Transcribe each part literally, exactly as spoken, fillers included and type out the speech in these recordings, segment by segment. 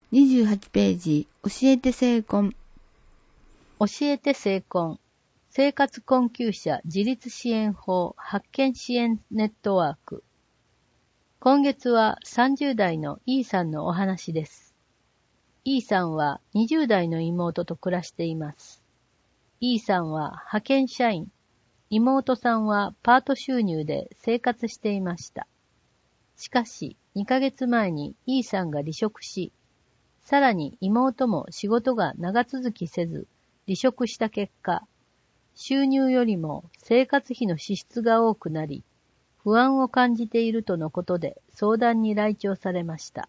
にじゅうはちページ、教えて成婚。 教えて成婚。生活困窮者自立支援法発見支援ネットワーク。今月はさんじゅう代の E さんのお話です。E さんはにじゅう代の妹と暮らしています。E さんは派遣社員。妹さんはパート収入で生活していました。しかし、にかげつまえに E さんが離職し、さらに妹も仕事が長続きせず、離職した結果、収入よりも生活費の支出が多くなり、不安を感じているとのことで相談に来庁されました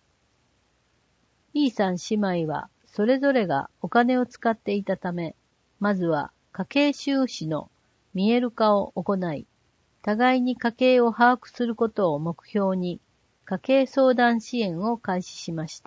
。E さん姉妹はそれぞれがお金を使っていたため、まずは家計収支の見える化を行い、互いに家計を把握することを目標に、家計相談支援を開始しました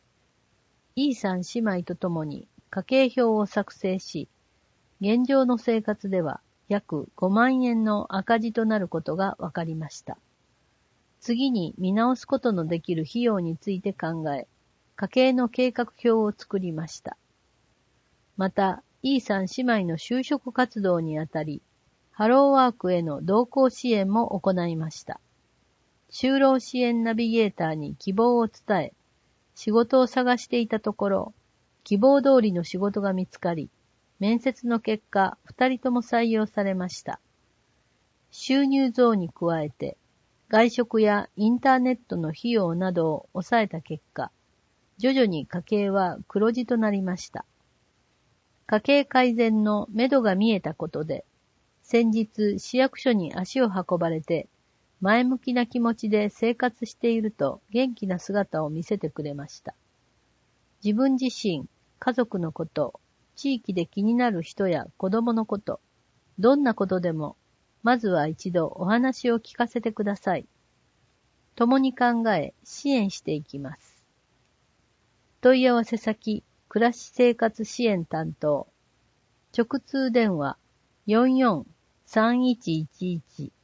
。E さん姉妹とともに家計表を作成し、現状の生活では約ごまんえんの赤字となることが分かりました。次に見直すことのできる費用について考え、家計の計画表を作りました。また、E さん姉妹の就職活動にあたり、ハローワークへの同行支援も行いました。就労支援ナビゲーターに希望を伝え、仕事を探していたところ、希望通りの仕事が見つかり、面接の結果、二人とも採用されました。収入増に加えて、外食やインターネットの費用などを抑えた結果、徐々に家計は黒字となりました。家計改善の目処が見えたことで、先日市役所に足を運ばれて、前向きな気持ちで生活していると元気な姿を見せてくれました。自分自身、家族のこと、地域で気になる人や子供のこと、どんなことでも、まずは一度お話を聞かせてください。共に考え、支援していきます。問い合わせ先、暮らし生活支援担当。直通電話 よんよんさんいちいちいち